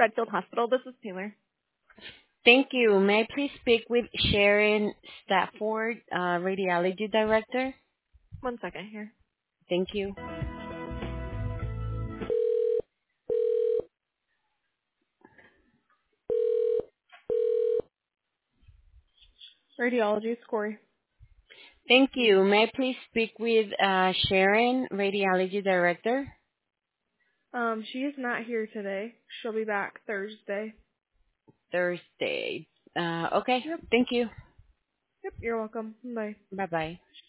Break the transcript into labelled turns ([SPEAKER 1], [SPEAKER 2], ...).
[SPEAKER 1] Redfield Hospital. This is Taylor.
[SPEAKER 2] Thank you. May I please speak with Sharon Stafford, Radiology Director?
[SPEAKER 1] One second here.
[SPEAKER 2] Thank you.
[SPEAKER 1] Radiology, it's Corey.
[SPEAKER 2] Thank you. May I please speak with Sharon, Radiology Director?
[SPEAKER 1] She is not here today. She'll be back Thursday.
[SPEAKER 2] Thursday. Okay.
[SPEAKER 1] Yep.
[SPEAKER 2] Thank you.
[SPEAKER 1] Yep, you're welcome. Bye.
[SPEAKER 2] Bye-bye.